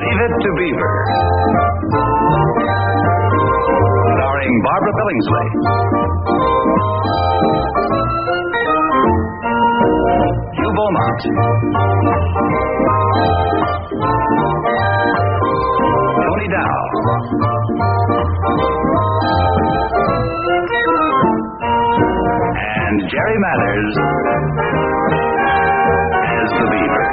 Leave It to Beaver. Starring Barbara Billingsley. Hugh Beaumont. Tony Dow. And Jerry Mathers as the Beaver.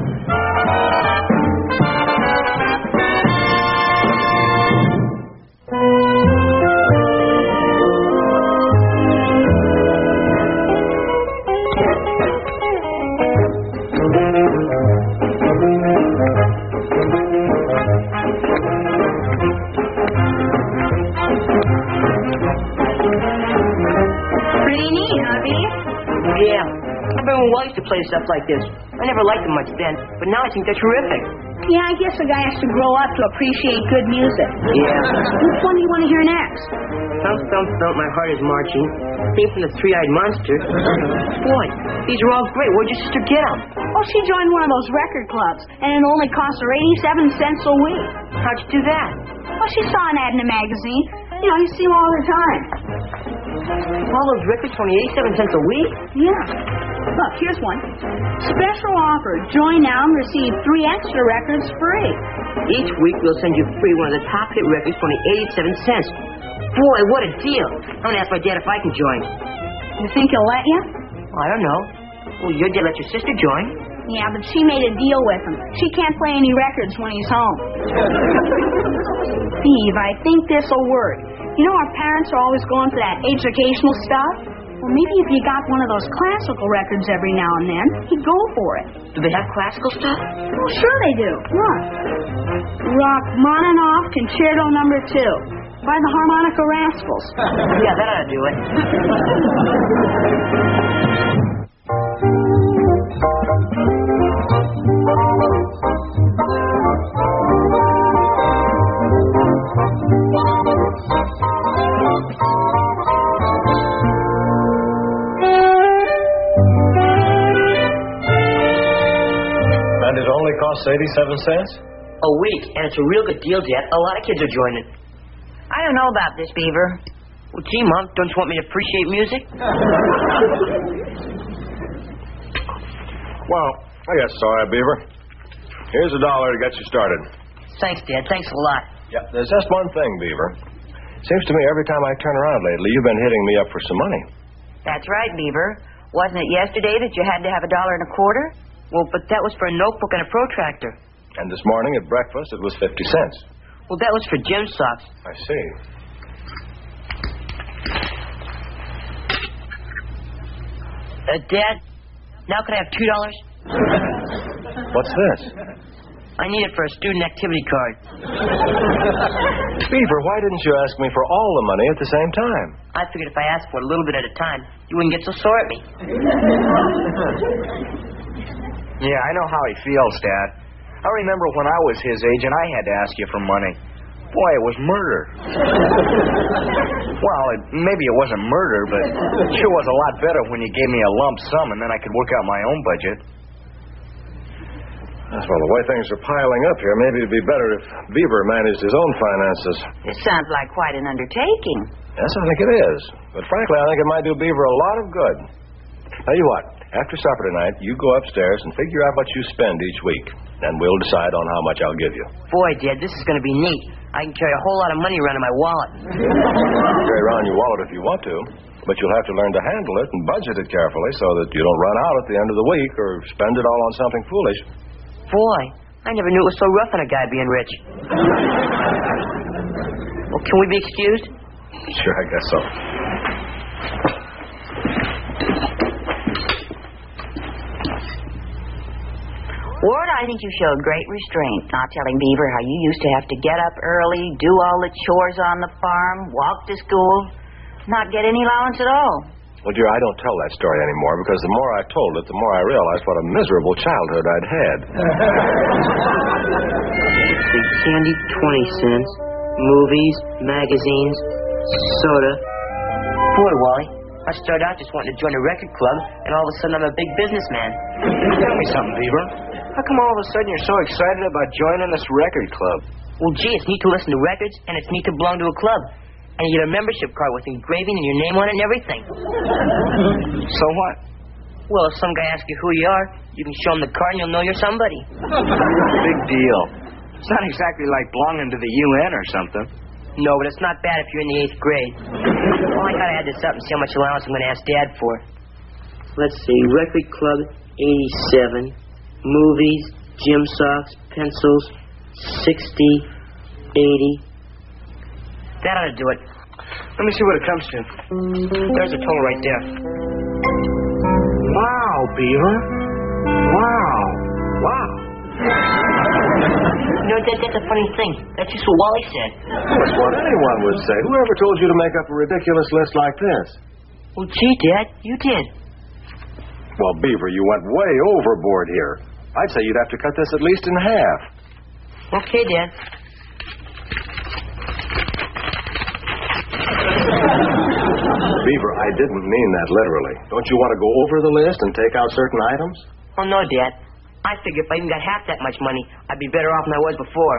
I used to play stuff like this. I never liked them much then, but now I think they're terrific. Yeah, I guess a guy has to grow up to appreciate good music. Yeah. Which one do you want to hear next? Thump, thump, thump, my heart is marching. Theme from the Three-Eyed Monster. Boy, these are all great. Where'd your sister get them? Oh, she joined one of those record clubs, and it only cost her 87 cents a week. How'd you do that? Well, she saw an ad in a magazine. You know, you see them all the time. All those records for only 87 cents a week? Yeah. Look, here's one. Special offer. Join now and receive 3 extra records free. Each week we'll send you free one of the top hit records for only 87 cents. Boy, what a deal. I'm going to ask my dad if I can join. You think he'll let you? Well, I don't know. Well, your dad let your sister join. Yeah, but she made a deal with him. She can't play any records when he's home. Steve, I think this'll work. You know, our parents are always going for that educational stuff. Well, maybe if you got one of those classical records every now and then, he'd go for it. Do they have classical stuff? Oh, sure they do. Look. Rachmaninoff Concerto No. 2 by the Harmonica Rascals. Yeah, that ought to do it. And it only costs 87 cents? A week, and it's a real good deal, Dad. A lot of kids are joining. I don't know about this, Beaver. Well, gee, Mom, don't you want me to appreciate music? Well, I guess so, Beaver. Here's $1 to get you started. Thanks, Dad. Thanks a lot. Yeah, there's just one thing, Beaver. Seems to me every time I turn around lately, you've been hitting me up for some money. That's right, Beaver. Wasn't it yesterday that you had to have $1.25? Well, but that was for a notebook and a protractor. And this morning at breakfast, it was 50 cents. Well, that was for gym socks. I see. Dad, now can I have $2? What's this? I need it for a student activity card. Beaver, why didn't you ask me for all the money at the same time? I figured if I asked for it a little bit at a time, you wouldn't get so sore at me. Yeah, I know how he feels, Dad. I remember when I was his age and I had to ask you for money. Boy, it was murder. Well, maybe it wasn't murder, but it sure was a lot better when you gave me a lump sum and then I could work out my own budget. Well, the way things are piling up here, maybe it'd be better if Beaver managed his own finances. It sounds like quite an undertaking. Yes, I think it is. But frankly, I think it might do Beaver a lot of good. Tell you what, after supper tonight, you go upstairs and figure out what you spend each week. Then we'll decide on how much I'll give you. Boy, Dad, this is going to be neat. I can carry a whole lot of money around in my wallet. Carry around your wallet if you want to, but you'll have to learn to handle it and budget it carefully so that you don't run out at the end of the week or spend it all on something foolish. Boy, I never knew it was so rough on a guy being rich. Well, can we be excused? Sure, I guess so. Ward, I think you showed great restraint, not telling Beaver how you used to have to get up early, do all the chores on the farm, walk to school, not get any allowance at all. Well, dear, I don't tell that story anymore because the more I told it, the more I realized what a miserable childhood I'd had. Candy, 20 cents. Movies, magazines, soda. Boy, Wally, I started out just wanting to join a record club, and all of a sudden I'm a big businessman. Tell me something, Beaver. How come all of a sudden you're so excited about joining this record club? Well, gee, it's neat to listen to records, and it's neat to belong to a club. And you get a membership card with engraving and your name on it and everything. So what? Well, if some guy asks you who you are, you can show him the card and you'll know you're somebody. Big deal. It's not exactly like belonging to the UN or something. No, but it's not bad if you're in the 8th grade. Well, I gotta add this up and see how much allowance I'm gonna ask Dad for. Let's see, record club, 87. Movies, gym socks, pencils, 60, 80. That ought to do it. Let me see what it comes to. There's a total right there. Wow, Beaver. Wow. You know, Dad, that's a funny thing. That's just what Wally said. That's what anyone would say. Whoever told you to make up a ridiculous list like this? Well, gee, Dad, you did. Well, Beaver, you went way overboard here. I'd say you'd have to cut this at least in half. Okay, Dad. Beaver, I didn't mean that literally. Don't you want to go over the list and take out certain items? Oh, no, Dad. I figure if I even got half that much money, I'd be better off than I was before.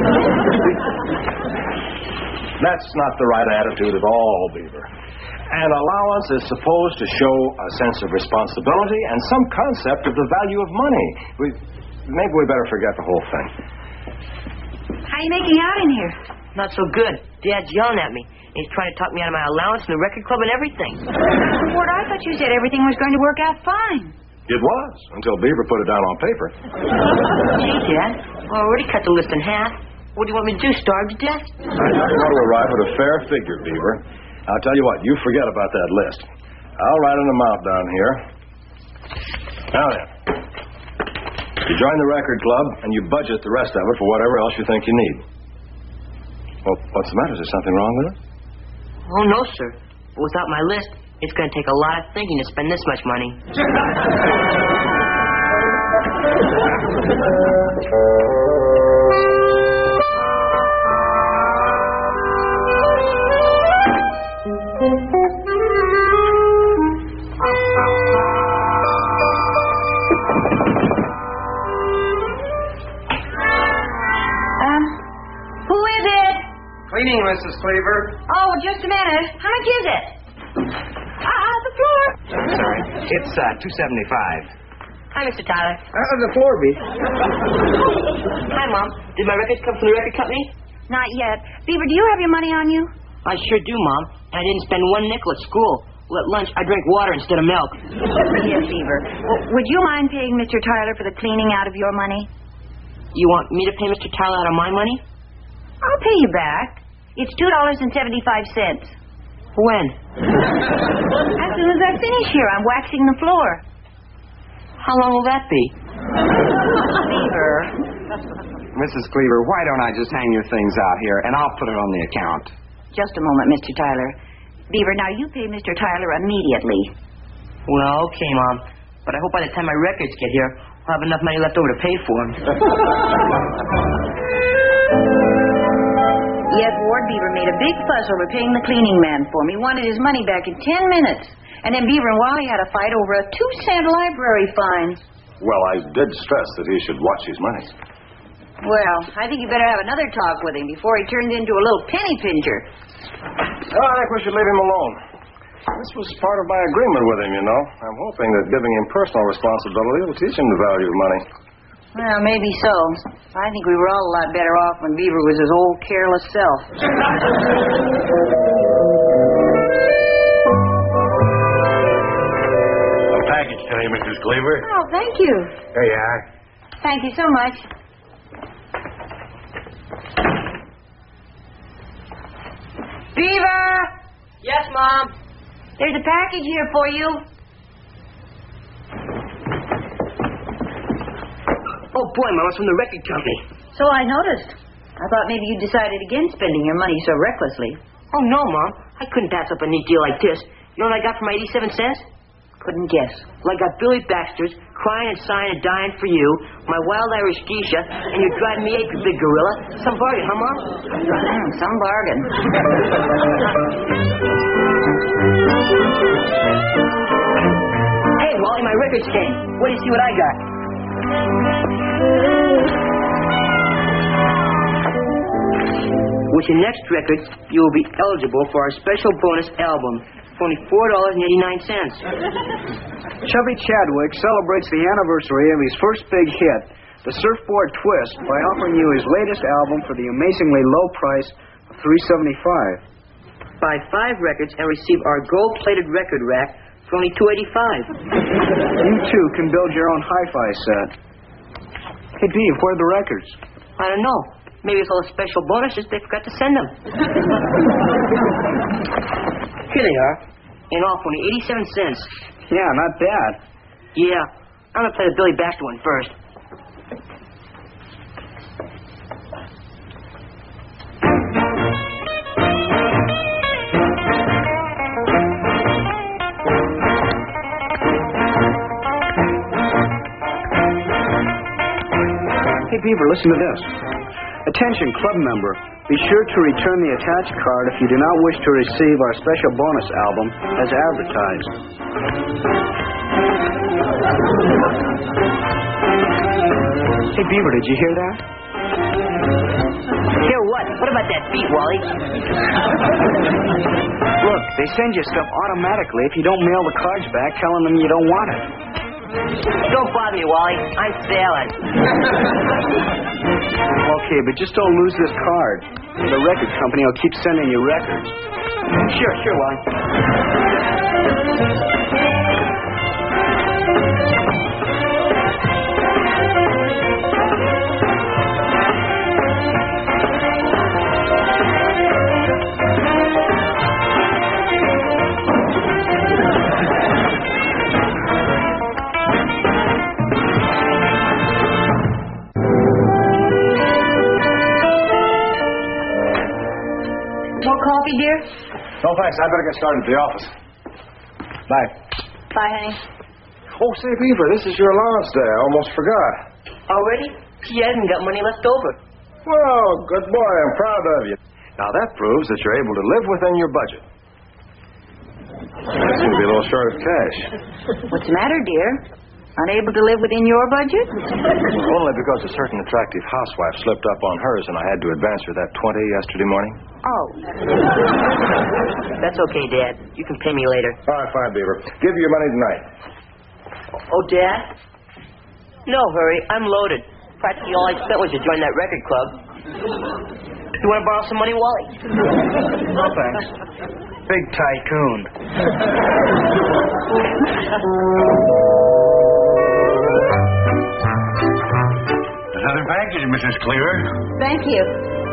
That's not the right attitude at all, Beaver. An allowance is supposed to show a sense of responsibility and some concept of the value of money. Maybe we better forget the whole thing. How are you making out in here? Not so good. Dad's yelling at me. He's trying to talk me out of my allowance and the record club and everything. Ward, I thought you said everything was going to work out fine. It was, until Beaver put it down on paper. Gee, Dad, I already cut the list in half. What do you want me to do, starve to death? I want to arrive at a fair figure, Beaver. I'll tell you what, you forget about that list. I'll write an amount down here. Now then, you join the record club, and you budget the rest of it for whatever else you think you need. Well, what's the matter? Is there something wrong with it? Oh, no, sir. But without my list, it's going to take a lot of thinking to spend this much money. Who is it? Cleaning, Mrs. Cleaver. Oh, just a minute. How much is it? The floor. Sorry. It's $2.75. Hi, Mr. Tyler. The floor, Beaver. Hi, Mom. Did my records come from the record company? Not yet. Beaver, do you have your money on you? I sure do, Mom. And I didn't spend one nickel at school. Well, at lunch, I drank water instead of milk. Yes, Beaver. Well, would you mind paying Mr. Tyler for the cleaning out of your money? You want me to pay Mr. Tyler out of my money? I'll pay you back. It's $2.75. When? As soon as I finish here, I'm waxing the floor. How long will that be? Beaver. Mrs. Cleaver, why don't I just hang your things out here, and I'll put it on the account. Just a moment, Mr. Tyler. Beaver, now you pay Mr. Tyler immediately. Well, okay, Mom. But I hope by the time my records get here, I'll have enough money left over to pay for them. Yes, Ward, Beaver made a big fuss over paying the cleaning man for me. Wanted his money back in 10 minutes. And then Beaver and Wally had a fight over a 2-cent library fine. Well, I did stress that he should watch his money. Well, I think you better have another talk with him before he turns into a little penny pincher. Well, I think we should leave him alone. This was part of my agreement with him, you know. I'm hoping that giving him personal responsibility will teach him the value of money. Well, maybe so. I think we were all a lot better off when Beaver was his old careless self. A package today, Mrs. Cleaver. Oh, thank you. There you are. Thank you so much. Beaver! Yes, Mom. There's a package here for you. Oh, boy, Mom, it's from the record company. So I noticed. I thought maybe you decided against spending your money so recklessly. Oh, no, Mom. I couldn't pass up a neat deal like this. You know what I got for my 87 cents? Couldn't guess. Well, I got Billy Baxter's Crying and Sighing and Dying for You, my Wild Irish Geisha, and You're Driving Me Ape, you big gorilla. Some bargain, huh, Mom? Some bargain. Hey, Wally, my records came. What do you see what I got? With your next record, you will be eligible for our special bonus album for only $4.89. Chubby Chadwick celebrates the anniversary of his first big hit, The Surfboard Twist, by offering you his latest album for the amazingly low price of $3.75. Buy 5 records and receive our gold-plated record rack for only $2.85. You, too, can build your own hi-fi set. Hey, Dave, where are the records? I don't know. Maybe it's all the special bonuses they forgot to send them. Here they are. In all for only 87 cents. Yeah, not bad. Yeah. I'm going to play the Billy Baxter one first. Hey, Beaver, listen to this. Attention, club member. Be sure to return the attached card if you do not wish to receive our special bonus album as advertised. Hey, Beaver, did you hear that? Hear what? What about that beat, Wally? Look, they send you stuff automatically if you don't mail the cards back telling them you don't want it. Don't bother me, Wally. I'm sailing. Okay, but just don't lose this card. The record company will keep sending you records. Sure, Wally. More coffee, dear? No, thanks. I better get started at the office. Bye. Bye, honey. Oh, say, Beaver, this is your allowance day. I almost forgot. Already? He hasn't got money left over. Well, good boy. I'm proud of you. Now, that proves that you're able to live within your budget. I seem to be a little short of cash. What's the matter, dear? Unable to live within your budget? Only because a certain attractive housewife slipped up on hers and I had to advance her that 20 yesterday morning. Oh. That's okay, Dad. You can pay me later. All right, fine, Beaver. Give you your money tonight. Oh, Dad? No hurry. I'm loaded. Practically all I spent was to join that record club. You want to borrow some money, Wally? No, thanks. Big tycoon. Another package, Mrs. Cleaver. Thank you.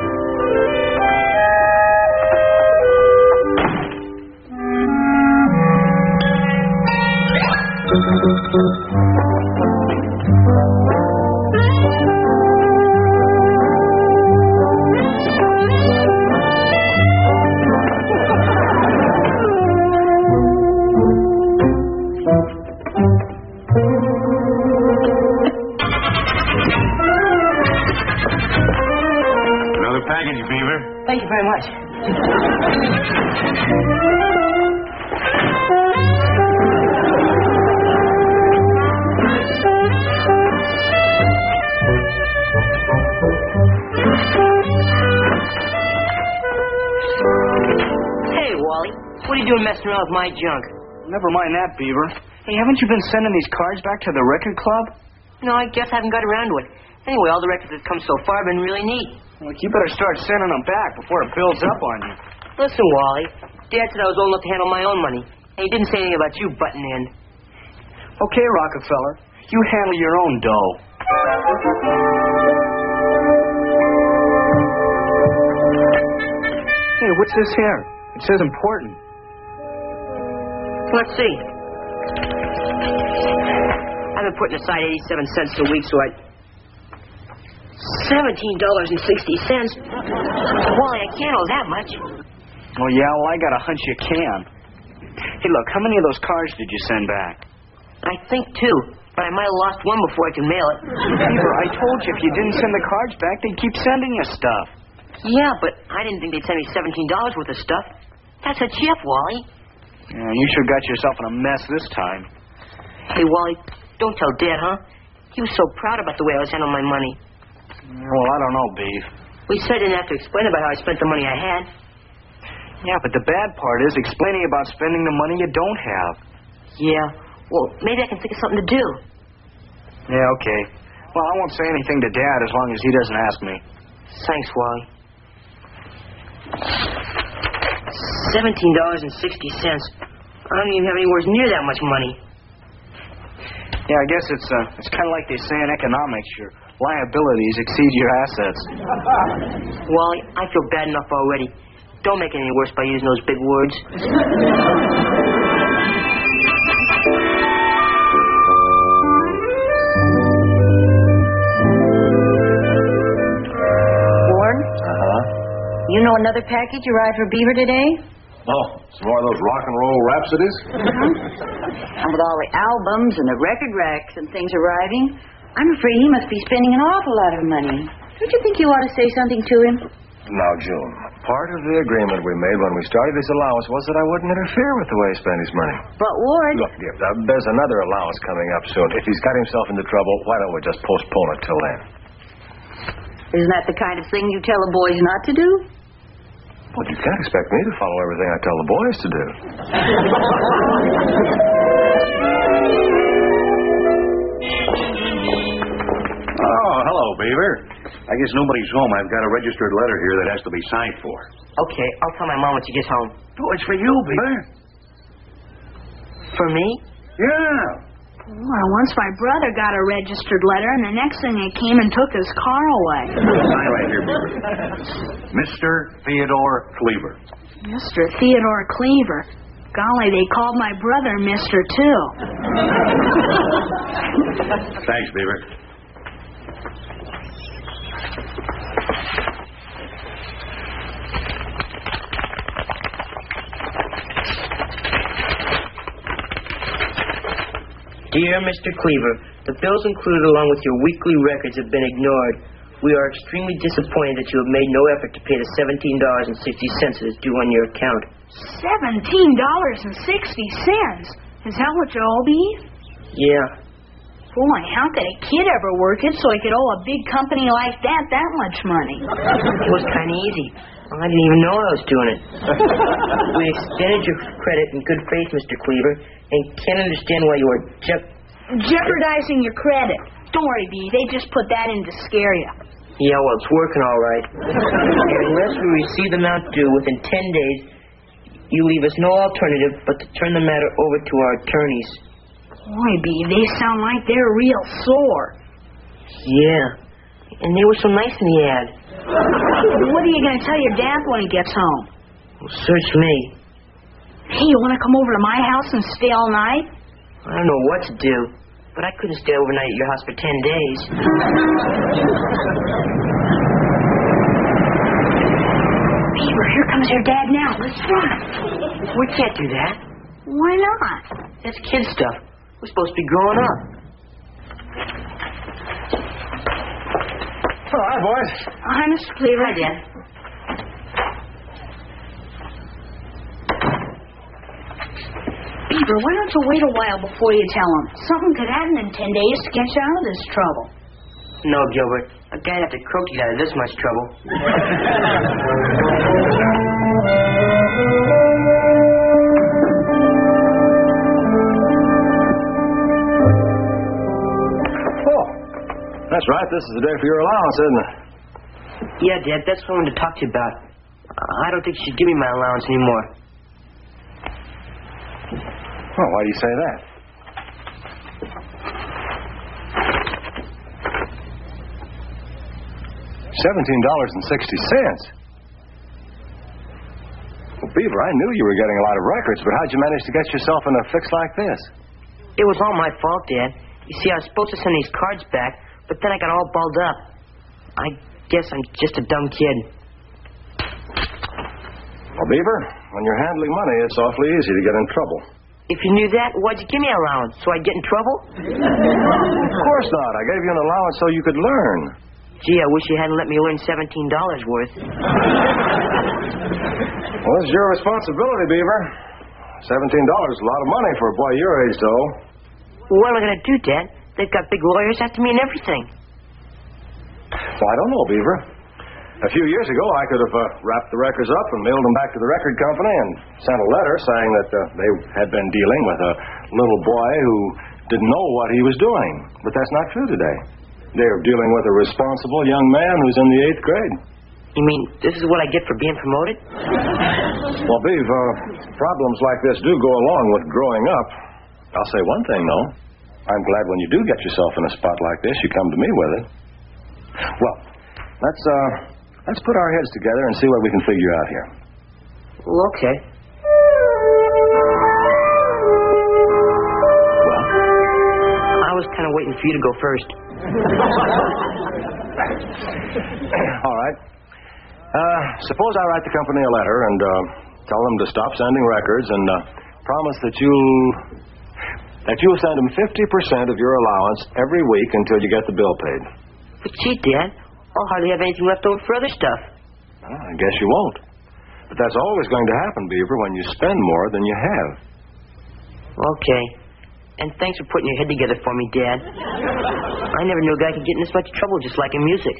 Another package, Beaver. Thank you very much. Hey, Wally. What are you doing messing around with my junk? Never mind that, Beaver. Hey, haven't you been sending these cards back to the record club? No, I guess I haven't got around to it. Anyway, all the records that come so far have been really neat. Well, you better start sending them back before it builds up on you. Listen, Wally. Dad said I was old enough to handle my own money. And he didn't say anything about you butting in. Okay, Rockefeller. You handle your own dough. Hey, what's this here? It says important. Let's see. I've been putting aside 87 cents a week, so $17.60. Wally, I can't owe that much. Oh, yeah? Well, I got a hunch you can. Hey, look, how many of those cards did you send back? I think 2, but I might have lost one before I could mail it. Beaver, I told you if you didn't send the cards back, they'd keep sending you stuff. Yeah, but I didn't think they'd send me $17 worth of stuff. That's a chip, Wally. Yeah, you sure got yourself in a mess this time. Hey, Wally, don't tell Dad, huh? He was so proud about the way I was handling my money. Well, I don't know, Beef. We said I didn't have to explain about how I spent the money I had. Yeah, but the bad part is explaining about spending the money you don't have. Yeah. Well, maybe I can think of something to do. Yeah, okay. Well, I won't say anything to Dad as long as he doesn't ask me. Thanks, Wally. $17.60. I don't even have anywhere near that much money. Yeah, I guess it's kind of like they say in economics, your liabilities exceed your assets. Wally, I feel bad enough already. Don't make it any worse by using those big words. Ward? Uh-huh. You know another package arrived for Beaver today? Oh, some more of those rock and roll rhapsodies? And with all the albums and the record racks and things arriving, I'm afraid he must be spending an awful lot of money. Don't you think you ought to say something to him? Now, June, part of the agreement we made when we started his allowance was that I wouldn't interfere with the way he spent his money. But, Ward... Look, dear, there's another allowance coming up soon. If he's got himself into trouble, why don't we just postpone it till then? Isn't that the kind of thing you tell the boys not to do? Well, you can't expect me to follow everything I tell the boys to do. Oh, hello, Beaver. I guess nobody's home. I've got a registered letter here that has to be signed for. Okay, I'll tell my mom when she gets home. Oh, it's for you, Beaver. For me? Yeah. Well, once my brother got a registered letter, and the next thing they came and took his car away. Sign right here, Beaver. Mr. Theodore Cleaver. Mr. Theodore Cleaver. Golly, they called my brother Mr. too. Thanks, Beaver. Dear Mr. Cleaver, the bills included along with your weekly records have been ignored. We are extremely disappointed that you have made no effort to pay the $17.60 that is due on your account. $17.60? Is that what you owe, Beef? Yeah. Boy, how could a kid ever work it so he could owe a big company like that much money? It was kind of easy. I didn't even know I was doing it. We extended your credit in good faith, Mr. Cleaver, and can't understand why you are jeopardizing your credit. Don't worry, B. They just put that in to scare you. Yeah, well, it's working all right. Unless we receive the amount due within 10 days, you leave us no alternative but to turn the matter over to our attorneys. Boy, B, they sound like they're real sore. Yeah, and they were so nice in the ad. What are you going to tell your dad when he gets home? Well, search me. Hey, you want to come over to my house and stay all night? I don't know what to do, but I couldn't stay overnight at your house for 10 days. Beaver, here comes your dad now. Let's run. We can't do that. Why not? That's kid stuff. We're supposed to be growing up. Oh, hi, boys. Hi, Mr. Cleaver. Hi, Dad. Beaver, why don't you wait a while before you tell him? Something could happen in 10 days to get you out of this trouble. No, Gilbert. A guy'd have to croak you out of this much trouble. Oh, that's right. This is the day for your allowance, isn't it? Yeah, Dad, that's what I wanted to talk to you about. I don't think you should give me my allowance anymore. Well, why do you say that? $17.60. Well, Beaver, I knew you were getting a lot of records, but how'd you manage to get yourself in a fix like this? It was all my fault, Dad. You see, I was supposed to send these cards back, but then I got all balled up. I guess I'm just a dumb kid. Well, Beaver, when you're handling money, it's awfully easy to get in trouble. If you knew that, why'd you give me an allowance? So I'd get in trouble? Of course not. I gave you an allowance so you could learn. Gee, I wish you hadn't let me learn $17 worth. Well, it's your responsibility, Beaver. $17 is a lot of money for a boy your age, though. What am I going to do, Dad? They've got big lawyers after me and everything. Well, I don't know, Beaver. A few years ago, I could have wrapped the records up and mailed them back to the record company and sent a letter saying that they had been dealing with a little boy who didn't know what he was doing. But that's not true today. They're dealing with a responsible young man who's in the 8th grade. You mean this is what I get for being promoted? Well, Beav, problems like this do go along with growing up. I'll say one thing, though. I'm glad when you do get yourself in a spot like this, you come to me with it. Well, let's put our heads together and see what we can figure out here. Well, okay. Well? I was kind of waiting for you to go first. All right. Suppose I write the company a letter and tell them to stop sending records and promise that you'll send them 50% of your allowance every week until you get the bill paid. But gee, Dad, I'll hardly have anything left over for other stuff. Well, I guess you won't. But that's always going to happen, Beaver, when you spend more than you have. Okay. And thanks for putting your head together for me, Dad. I never knew a guy could get in this much trouble just like in music.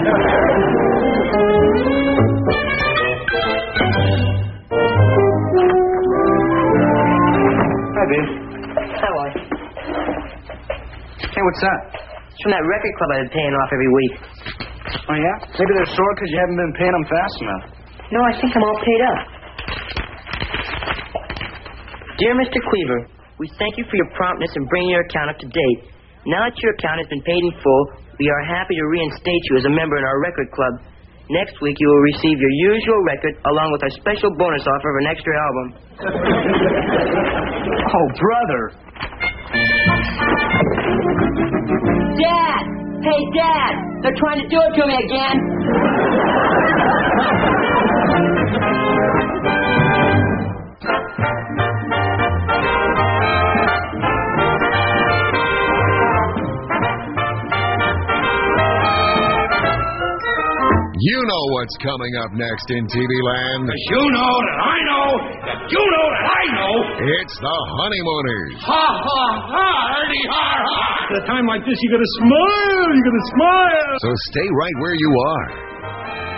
Hi, Dave. Hi, Wally. Hey, what's that? It's from that record club I've been paying off every week. Oh, yeah? Maybe they're sore because you haven't been paying them fast enough. No, I think I'm all paid up. Dear Mr. Cleaver, we thank you for your promptness in bringing your account up to date. Now that your account has been paid in full, we are happy to reinstate you as a member in our record club. Next week, you will receive your usual record along with our special bonus offer of an extra album. Oh, brother. Dad! Hey, Dad! They're trying to do it to me again. You know what's coming up next in TV Land. You know that I know that you know that I know. It's the Honeymooners. Ha, ha, ha, Ernie, ha, ha. At a time like this, you gotta smile, you gotta smile. So stay right where you are.